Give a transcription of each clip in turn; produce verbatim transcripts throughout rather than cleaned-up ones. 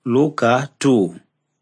Luka two.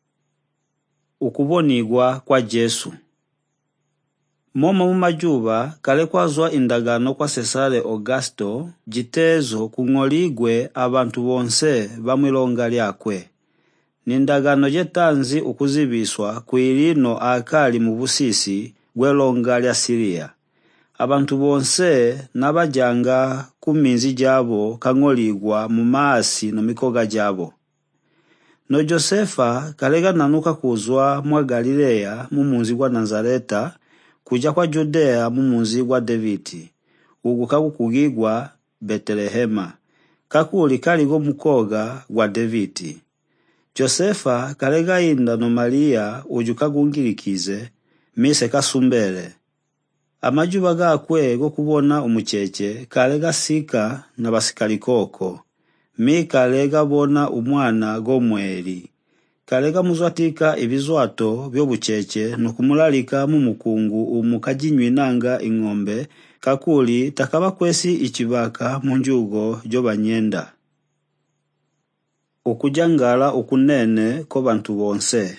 Ukubonigwa kwa Jesu. Moma mumajuba kale kwazwa indagano kwa Cesare Augusto jitezo kung'oligwe abantu bonse bamwilonga lyakwe. Nindagano jetanzi ukuzibiswa kuilino akali mu busisi bwelonga lya Siria. Abantu bonse nabajanga kuminzi jabo kang'oligwa mu maasi no mikoga jabo. No Josefa kalega nanuka kuzwa mwa Galilea mumunzi gwa Nazareta kuja kwa Judea mumunzi gwa Davidi ugu kakukugigwa Betelehema kakuli kaligo mukoga gwa Davidi. Josefa kalega inda no Maria uju kagungirikize mise kasumbele. Amajuba gakwe go kubona umucheche kalega sika na basikalikoko. Mi kalega bona umwana gomweli. Kalega muzwatika ibizwato byobucheche no kumulalika mu mukungu umukajinyinanga ing'ombe kakuli takaba kwesi ichibaka mu njugo jobanyenda. Ukujangala ukunene ko bantu bonse.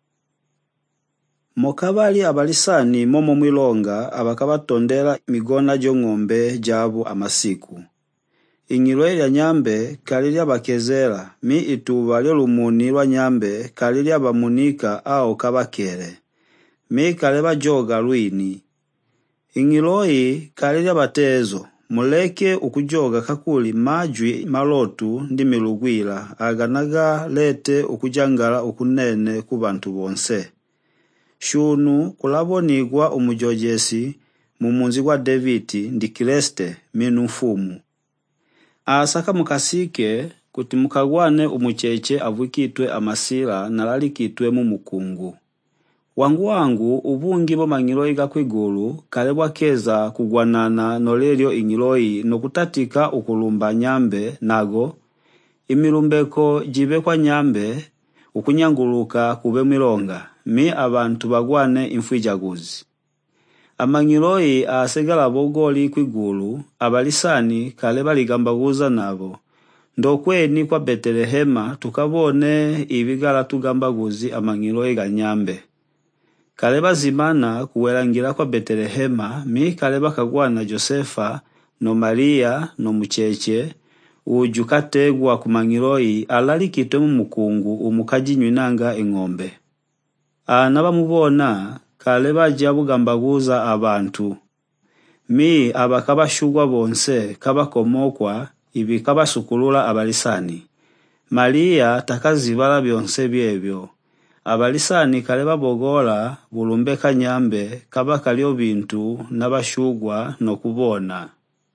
Mokabali abalisani momo mwilonga abakabatondela migona jo ng'ombe jabo amasiku. Ingilwe lya nyambe kalilya bakezela mi ituba lyo lumuni lwa nyambe kalilya bamunika ao kabakele. Mi kaleba joga lwini. Ingiloi kalilya batezo muleke ukujoga kakuli majwi malotu ndi milugwila aganaga lete ukujangala ukunene ku bantu bonse. Shunu kulabonigwa umujojesi mumunzi gwa Davidi ndi Kriste minu mfumu. Asaka mukasike kuti mukagwane umucheche avukitwe amasira nalalikitwe mu mukungu. Wangu wangu ubungi bo mangiloi gakwigulu kalebwa keza kugwanana nolelyo ingiloi no kutatika ukulumba nyambe nago imilumbeko jibe kwa nyambe ukunyanguluka kube milonga mi abantu bagwane imfwijaguzi. Amangiloi asegala bogoli kwigulu abalisani kale baligambaguza nabo. Ndokweni kwa Betelehema tukabone ibigala tugambaguzi amangiloi ganyambe. Kale bazimana kuwelangira kwa Betelehema mi kale bakagwana Josefa no Maria no mucheche uju kategwa kumangiloi alalikitwe mu mukungu umukajinyinanga ing'ombe. Anaba mubona kale baja bugambaguza abantu. Mi abakabashugwa bonse kabakomokwa ibi kabasukulula abalisani. Maria takazibala byonse byebyo. Abalisani kale babogola bulumbeka nyambe kabakalyo bintu nabashugwa no kubona.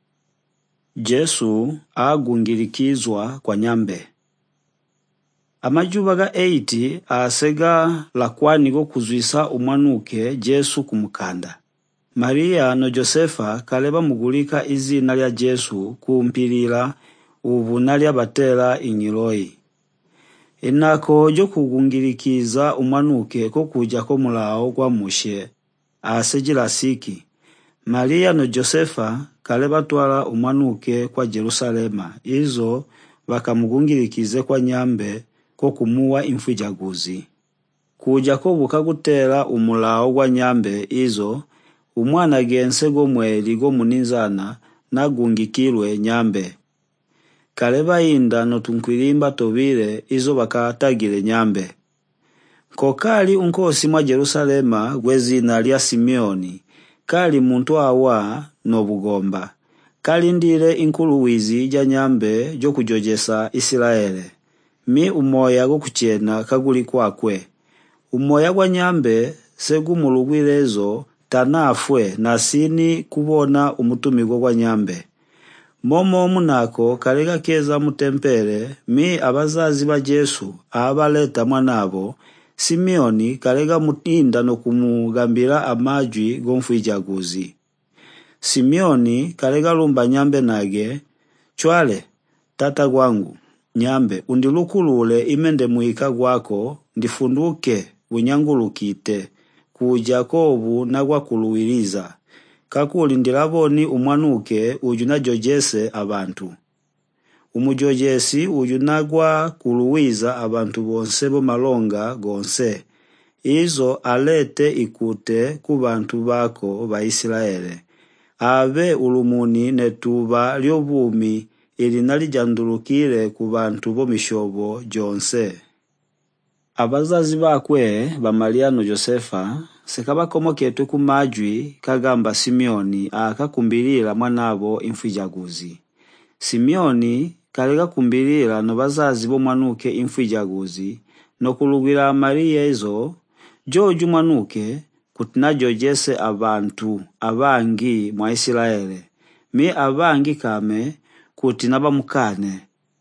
Jesu agungirikizwa kwa nyambe. Amajuba ga eighty asega lakwani go kuzwisa umwanuke Jesu kumukanda. Maria no Josefa kaleba mugulika izina lya Jesu kumpilira ubu nalya batela ingiloi. Inako jo kugungirikiza umwanuke ko kuja ko mulao kwa mushe asejila siki. Maria no Josefa kaleba twala umwanuke kwa Jerusalema izo bakamugungirikize kwa nyambe ko kumuwa imfwijaguzi. Kuja ko bukagutera umulao gwa nyambe izo umwana gense go mweli go muninzana nagungikirwe nyambe. Kaleba inda no tunkwilimba tobile izo bakatagile nyambe. Kokali unkosi mwa Jerusalema gwezina lya Simeoni kali muntu awa no bugomba. Kali ndile inkuluwizi ja nyambe jo kujojesa Israele. Mi umoya go kuchena kaguli kwakwe. Umoya gwa nyambe segu mulugwilezo tanafwe nasini kubona umutumigo gwa nyambe. Momo munako kalega keza mutempere mi abazazi ba Jesu abaleta mwanabo Simeoni kalega mutinda no kumugambira amajwi gomfwijaguzi. Simeoni kalega lumba nyambe nage chwale tata gwangu nyambe undilukulule imende muika gwako ndifunduke bunyangulukite kuja kobu nagwa kuluwiliza kakuli ndilaboni umwanuke uju na jojese abantu. umujojesi uyu nagwa kuluwiza abantu bonse bo malonga gonse. Izo alete ikute ku bantu bako ba Israele. Ave ulumuni netuba lyobumi ili nalijandulukile ku bantu bo mishobo jonse. Abazazi bakwe ba Maria no Josefa sekaba komo ketu ku majwi kagamba Simeoni akakumbilira mwanabo imfujaguzi. Simeoni kalega kumbilira no bazazi bo mwanuke imfujaguzi no kulugwira Maria izo joju mwanuke kutinajojese abantu abangi mwa Israele mi abangi kame kutinaba mukane.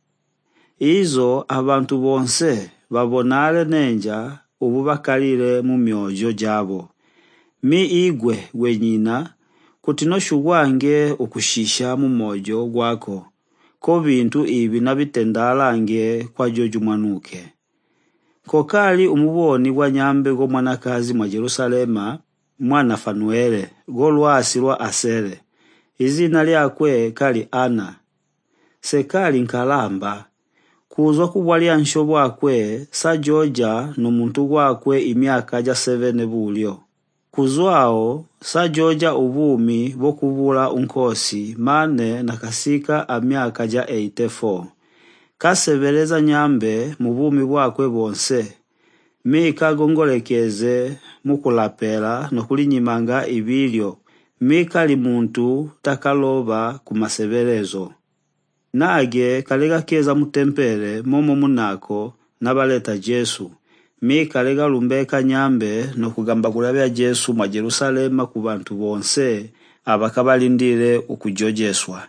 Izo abantu bonse babonale nenja ubu bakalire mu myojo jabo. Mi igwe wenyina kutino shugwange ukushisha mu mojo gwako ko bintu ibi nabitendalange kwa joju mwanuke. Kokali umuboni gwa nyambe go mwanakazi mwa Jerusalema mwana Fanuele go lwasi lwa Asere. Izina lyakwe kali Ana. Sekali nkalamba kuzwa kubwalia nshobo akwe sa Georgia no muntu gwakwe imyaka ja sevene bulyo. Kuzwao sa Georgia ubumi bo kubula unkosi mane nakasika amyaka ja eighty-four. Kasebereza nyambe mu bumi bwakwe bonse. Mi kagongolekeze mukulapela no kulinyimanga ibilyo. Mi kali muntu takaloba kumasebelezo. Nage kalega keza mutempere momo munako nabaleta Jesu. Mi kalega lumbeka nyambe no kugamba kulabya Jesu mwa Jerusalema ku bantu bonse abakabalindire ukujojeswa.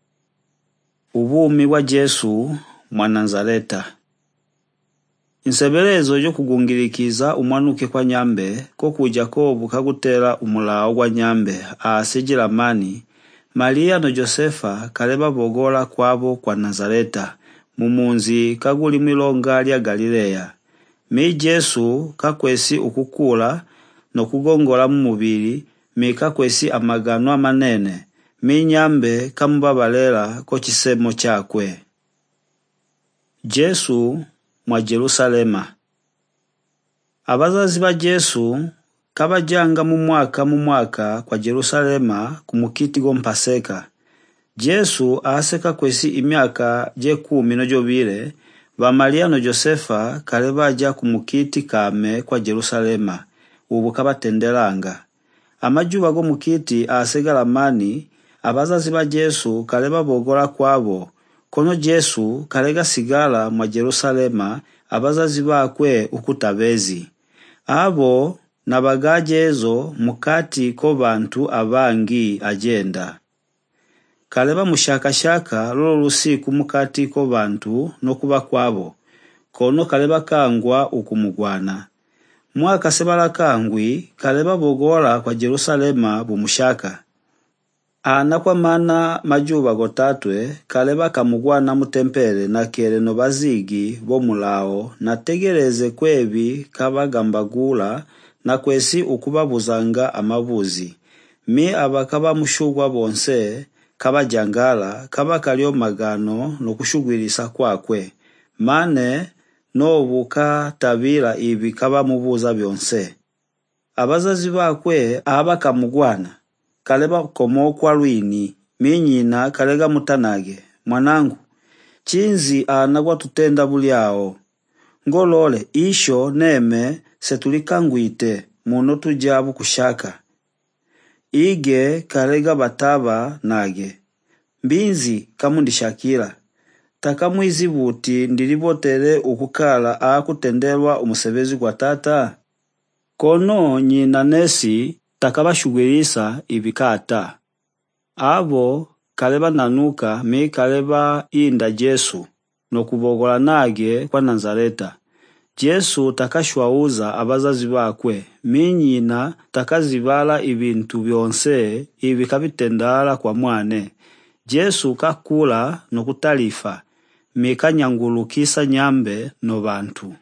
Ubumi wa Jesu mwa Nazareta. Insebelezo yo kugungirikiza umwanuke kwa nyambe ko kuja ko bukagutera umulao gwa nyambe asijira mani. Maria no Josefa kaleba bogola kwabo kwa Nazareta mumunzi kaguli milonga lya Galilea. Mi Jesu kakwesi ukukula no kugongola mu mubiri mi kakwesi amagano amanene. Mi nyambe kamubabalera ko kisemo chakwe. Jesu mwa Jerusalema. Abazazi ba Jesu kabajanga mu mwaka mu mwaka kwa Jerusalema kumukiti go mpaseka. Jesu aseka kwesi imyaka je kumi no jobile ba Maria no Josefa kalebaja kumukiti kame kwa Jerusalema ubu kabatendelanga. Amajuba go mukiti asegala mani abazazi ba Jesu kaleba bogola kwabo. Kono Jesu kalega sigala mwa Jerusalema abazazi bakwe ukutabezi. Abo nabagajezo mukati ko bantu abangi agenda. Kaleba mushakashaka lolo lusiku mukati ko bantu no kuba kwabo. Kono kaleba kangwa ukumugwana. Mwaka sebala kangwi kaleba bogola kwa Jerusalema bumushaka. Ana kwa mana majuba gotatwe kaleba kamugwana mutempere na kere no bazigi bo mulao na tegereze kwebi kabagambagula na kwesi ukubabuzanga amabuzi. Mi abakaba mushugwa bonse kaba jangala kaba kalio magano no kushugwirisa kwakwe. Mane no buka tabira ibi kaba mubuza byonse. Abazazi bakwe abakamugwana kaleba komo kwa lwini. Minyina kalega mutanage. Mwanangu, chinzi anagwa tutenda buliao. Ngolole isho neme setulikangwite muno tujabu kushaka. Ige kalega bataba nage. Mbinzi kamundishakira. Takamwizi buti ndilibotere ukukala akutendelwa umusebezi kwa tata. Kono nyina nesi takabashugwirisa ibikata. Abo kaleba nanuka mi kaleba inda Jesu no kubogola nage kwa Nazareta. Jesu takashwauza abazazi bakwe. Minyina takazibala ibintu byonse ibikabitendala kwa mwane. Jesu kakula no kutalifa. Mikanyangulukisa nyambe no bantu.